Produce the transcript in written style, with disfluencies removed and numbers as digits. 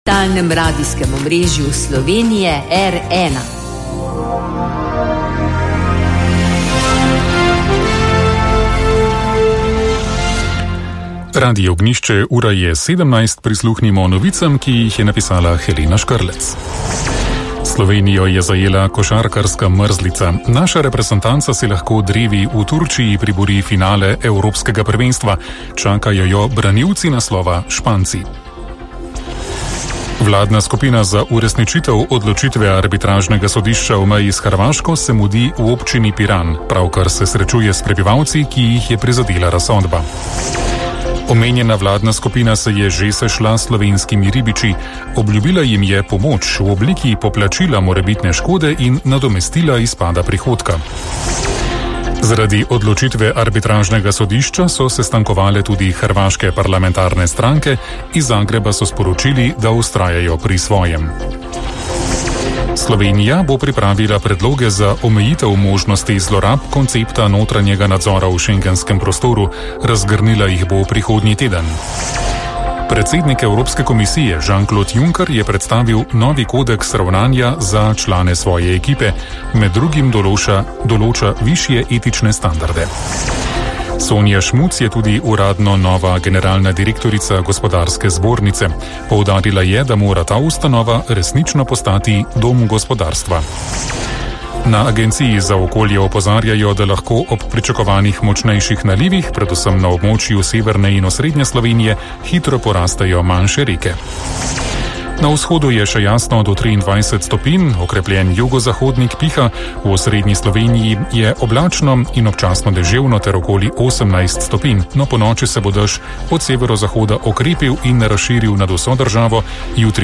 talnem radijskem omrežju Slovenije R1. Radio Ognjišče, ura je 17, prisluhnimo novicam, ki jih je napisala Helena Škrlec. Slovenijo je zajela košarkarska mrzlica. Naša reprezentanca si lahko drevi v Turčiji pribori finale Evropskega prvenstva. Čakajo jo branilci naslova Španci. Vladna skupina za uresničitev odločitve arbitražnega sodišča v meji s Hrvaško se mudi v občini Piran, pravkar se srečuje s prebivalci, ki jih je prizadela razsodba. Omenjena vladna skupina se je že sešla s slovenskimi ribiči. Obljubila jim je pomoč v obliki poplačila morebitne škode in nadomestila izpada prihodka. Zaradi odločitve arbitražnega sodišča so sestankovale tudi hrvaške parlamentarne stranke. Iz Zagreba so sporočili, da vztrajajo pri svojem. Slovenija bo pripravila predloge za omejitev možnosti zlorab koncepta notranjega nadzora v šengenskem prostoru. Razgrnila jih bo prihodnji teden. Predsednik Evropske komisije Jean-Claude Juncker je predstavil novi kodeks ravnanja za člane svoje ekipe. Med drugim določa višje etične standarde. Sonja Šmuc je tudi uradno nova generalna direktorica Gospodarske zbornice. Poudarila je, da mora ta ustanova resnično postati dom gospodarstva. Na Agenciji za okolje opozarjajo, da lahko ob pričakovanih močnejših nalivih, predvsem na območju severne in osrednje Slovenije, hitro porastejo manjše reke. Na vzhodu je še jasno do 23 stopinj, okrepljen jugozahodnik piha, v osrednji Sloveniji je oblačno in občasno deževno ter okoli 18 stopinj, no ponoči se bo dež od severozahoda okrepil in razširil nad vso državo. Jutri